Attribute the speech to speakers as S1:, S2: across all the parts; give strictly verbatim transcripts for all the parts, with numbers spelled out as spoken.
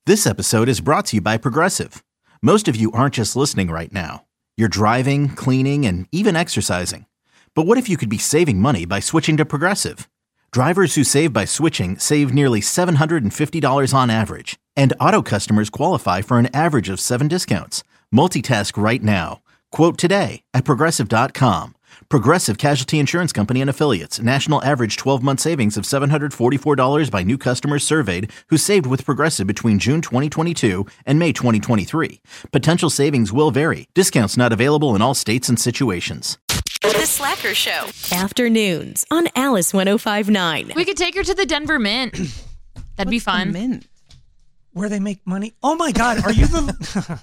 S1: This episode is brought to you by Progressive. Most of you aren't just listening right now. You're driving, cleaning, and even exercising. But what if you could be saving money by switching to Progressive? Drivers who save by switching save nearly seven hundred fifty dollars on average. And auto customers qualify for an average of seven discounts. Multitask right now. Quote today at Progressive dot com. Progressive Casualty Insurance Company and Affiliates. National average twelve-month savings of seven hundred forty-four dollars by new customers surveyed who saved with Progressive between June twenty twenty-two and May twenty twenty-three. Potential savings will vary. Discounts not available in all states and situations.
S2: The Slacker Show.
S3: Afternoons on Alice one oh five point nine.
S4: We could take her to the Denver Mint. That'd be fun.
S5: Mint?
S6: Where they make money? Oh my God, are you the...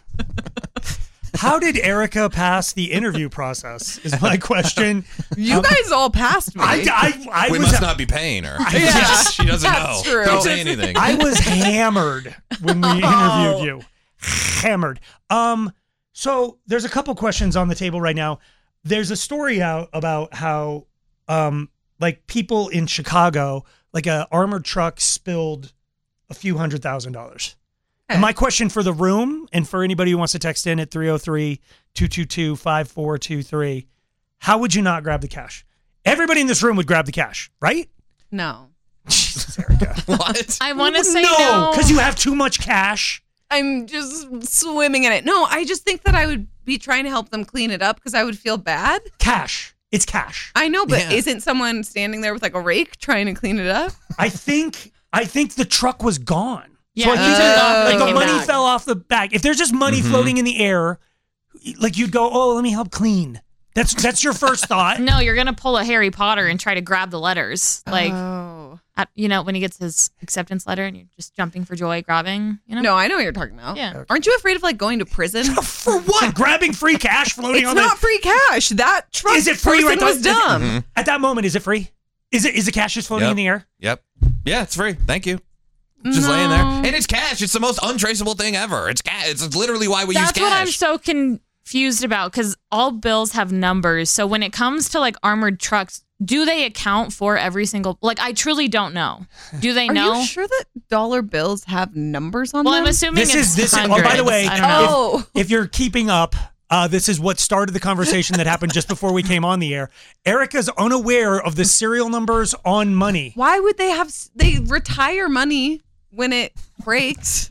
S6: How did Erica pass the interview process is my question.
S5: You
S6: um,
S5: guys all passed me.
S6: I, I, I
S7: we
S6: was,
S7: must not be paying her.
S6: I,
S5: yeah,
S7: she doesn't
S5: that's
S7: know.
S5: True.
S7: Don't say anything.
S6: I was hammered when we
S5: Oh.
S6: interviewed you. Hammered. Um, so there's a couple questions on the table right now. There's a story out about how um, like people in Chicago, like a armored truck spilled a few hundred thousand dollars. And my question for the room and for anybody who wants to text in at three oh three, two two two, five four two three, how would you not grab the cash? Everybody in this room would grab the cash, right?
S5: No.
S6: Jesus, Erica.
S7: What?
S4: I want to say
S6: no,
S4: no.
S6: because you have too much cash.
S5: I'm just swimming in it. No, I just think that I would be trying to help them clean it up because I would feel bad.
S6: Cash. It's cash.
S5: I know, but
S7: Yeah.
S5: isn't someone standing there with like a rake trying to clean it up?
S6: I think I think the truck was gone.
S4: Yeah,
S6: so like,
S4: he
S6: you
S4: took
S6: said,
S4: off
S6: like
S4: and
S6: the
S4: came
S6: money
S4: back.
S6: fell off the back. If there's just money
S7: Mhm.
S6: floating in the air, like you'd go, oh, let me help clean. That's that's your first thought.
S4: No, you're going to pull a Harry Potter and try to grab the letters. Like,
S5: oh.
S4: at, you know, when he gets his acceptance letter and you're just jumping for joy, grabbing, you know?
S5: No, I know what you're talking about.
S4: Yeah.
S5: Aren't you afraid of like going to prison?
S6: For what? Grabbing free cash floating
S5: It's
S6: on
S5: not
S6: the...
S5: free cash. That truck
S6: Is it free
S5: person
S6: right now?
S5: was dumb.
S7: Mhm.
S6: At that moment, is it free? Is it is the cash just floating
S7: Yep.
S6: in the air?
S7: Yep. Yeah, it's free. Thank you. Just
S4: No.
S7: laying there. And it's cash. It's the most untraceable thing ever. It's cash. It's literally why we
S4: That's
S7: use cash.
S4: what I'm so confused about because all bills have numbers. So when it comes to like armored trucks, do they account for every single? Like, I truly don't know. Do they
S5: Are
S4: know?
S5: you sure that dollar bills have numbers on
S4: Well,
S5: them?
S4: I'm assuming
S6: This
S4: it's
S6: is this. Is, oh,
S4: hundreds.
S6: by the way,
S4: I don't know.
S5: Oh.
S6: if, if you're keeping up, uh, this is what started the conversation that happened just before we came on the air. Erica's unaware of the serial numbers on money.
S5: Why would they have? They retire money when it breaks.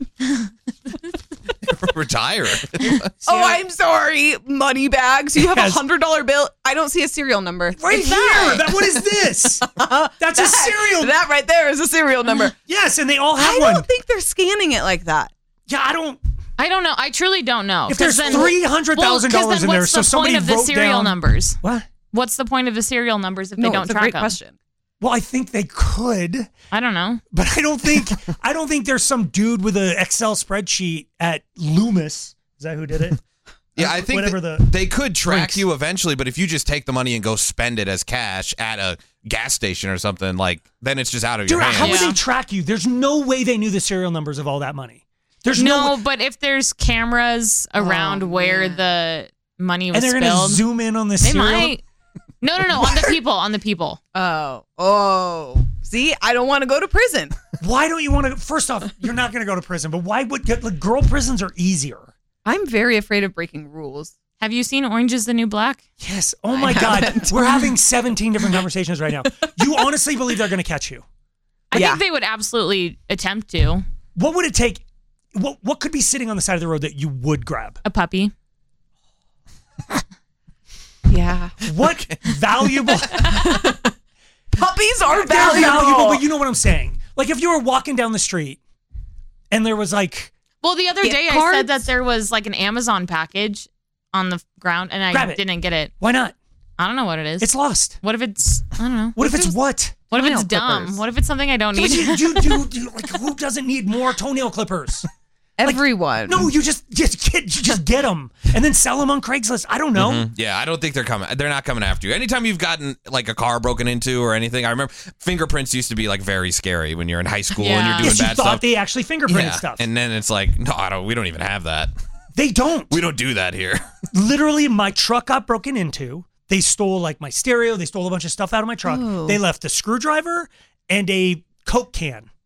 S7: Retire.
S5: Oh, I'm sorry. Money bags. You have a
S6: Yes.
S5: hundred dollar bill. I don't see a serial number.
S6: Right
S5: It's
S6: here.
S5: that.
S6: That, what is this? That's a serial.
S5: That right there is a serial number.
S6: Yes, and they all have
S5: I
S6: one.
S5: don't think they're scanning it like that.
S6: Yeah, I don't.
S4: I don't know. I truly don't know.
S6: If
S4: 'Cause
S6: there's
S4: then-
S6: three hundred thousand
S4: Well, 'cause
S6: dollars
S4: then
S6: in there,
S4: what's
S6: so
S4: the
S6: somebody
S4: point of the
S6: wrote
S4: serial
S6: down
S4: numbers?
S6: What?
S4: What's the point of the serial numbers if
S5: No,
S4: they don't
S5: it's a
S4: track
S5: great
S4: them?
S5: question.
S6: Well, I think they could,
S4: I don't know.
S6: but I don't think I don't think there's some dude with an Excel spreadsheet at Loomis. Is that who did it?
S7: Yeah, I think
S6: Whatever
S7: that
S6: the
S7: they could track
S6: links.
S7: you eventually, but if you just take the money and go spend it as cash at a gas station or something, like then it's just out of
S6: Dude,
S7: your hands.
S6: how would
S4: Yeah.
S6: they track you? There's no way they knew the serial numbers of all that money. There's
S4: No,
S6: no,
S4: but if there's cameras around
S5: Oh,
S4: where
S5: man.
S4: the money was
S6: and they're gonna
S4: spilled,
S6: zoom in on the
S4: they
S6: serial.
S4: might. No, no, no. On the people. On the people.
S5: Oh, oh. See, I don't want to go to prison.
S6: Why don't you want to? First off, you're not going to go to prison, but why would like, girl prisons are easier?
S5: I'm very afraid of breaking rules.
S4: Have you seen Orange is the New Black?
S6: Yes. Oh my God,
S5: haven't.
S6: we're having seventeen different conversations right now. You honestly believe they're going to catch you?
S4: I
S5: Yeah.
S4: think they would absolutely attempt to.
S6: What would it take? What What could be sitting on the side of the road that you would grab?
S4: A puppy.
S5: Yeah.
S6: What valuable?
S5: Puppies are
S6: They're
S5: valuable.
S6: valuable, but you know what I'm saying. Like if you were walking down the street and there was like,
S4: Well, the other
S5: Gift
S4: day I
S5: cards?
S4: said that there was like an Amazon package on the ground and I
S6: Grab it.
S4: didn't get it.
S6: why not?
S4: I don't know what it is.
S6: It's lost.
S4: What if it's, I don't know.
S6: What if it's what?
S4: What if it's
S5: Toenail
S4: dumb?
S5: clippers.
S4: What if it's something I don't
S6: You,
S4: need?
S6: you, you, you, like who doesn't need more toenail clippers?
S5: Everyone.
S6: No, you just just get you just get them and then sell them on Craigslist. I don't know.
S7: Mhm. Yeah, I don't think they're coming. They're not coming after you. Anytime you've gotten like a car broken into or anything, I remember fingerprints used to be like very scary when you're in high school and
S4: Yeah.
S7: you're doing
S6: Yes, you
S7: bad
S6: thought
S7: stuff.
S6: they actually fingerprinted
S7: yeah,
S6: stuff.
S7: and then it's like, no, I don't. We don't even have that.
S6: They don't.
S7: We don't do that here.
S6: Literally, my truck got broken into. They stole like my stereo. They stole a bunch of stuff out of my truck.
S5: Oh.
S6: They left a screwdriver and a Coke can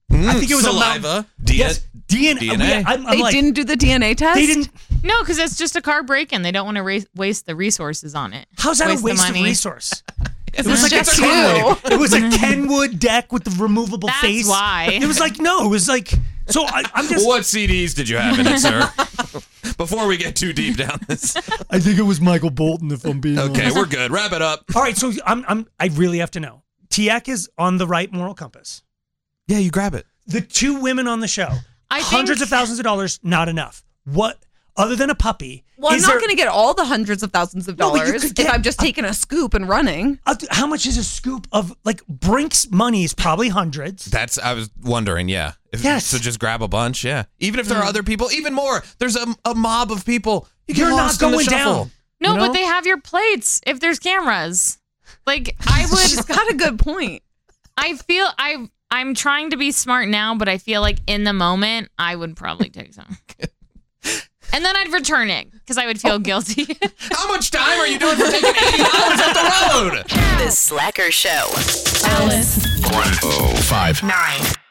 S7: Mm,
S6: I think it was
S7: saliva,
S6: a mountain.
S7: D N A.
S6: Yes, D N A.
S7: D N A.
S6: I'm, I'm
S5: They
S6: like,
S5: didn't do the D N A test?
S6: They didn't.
S4: No, because it's just a car break-in. They don't want to ra- waste the resources on it.
S6: How's that
S4: Waste
S6: a
S4: the
S6: waste of
S4: money.
S6: resource? It
S5: It's
S6: was like a
S5: just
S6: Kenwood.
S5: you.
S6: It was a Kenwood deck with the removable
S4: That's
S6: face.
S4: why.
S6: It was like no. It was like so. I, I'm just.
S7: What C Ds did you have in it, sir? Before we get too deep down this.
S6: I think it was Michael Bolton. If I'm being
S7: Okay,
S6: honest.
S7: we're good. Wrap it up.
S6: All right. So I'm. I'm. I really have to know. T A C is on the right moral compass.
S7: Yeah, you grab it.
S6: The two women on the show,
S4: I think-
S6: hundreds of thousands of dollars, not enough. What other than a puppy?
S5: Well, I'm
S6: is
S5: not
S6: there-
S5: going to get all the hundreds of thousands of
S6: No, but you
S5: dollars
S6: could
S5: if
S6: get-
S5: I'm just taking a scoop and running.
S6: Uh, How much is a scoop of like Brink's money is probably hundreds.
S7: That's, I was wondering, yeah. If,
S6: Yes.
S7: So just grab a bunch, yeah. Even if there are other people, even more. There's a, a mob of people. You get
S6: You're not
S7: lost in the
S6: going
S7: shuffle.
S6: down.
S4: No,
S7: You know?
S4: but they have your plates if there's cameras. Like I
S5: She's
S4: would,
S5: got a good point.
S4: I feel I I'm trying to be smart now, but I feel like in the moment I would probably take some, and then I'd return it because I would feel guilty.
S7: How much time are you doing for taking eighty dollars off the road?
S2: The Slacker Show.
S3: Alice
S8: one oh five
S2: Nine.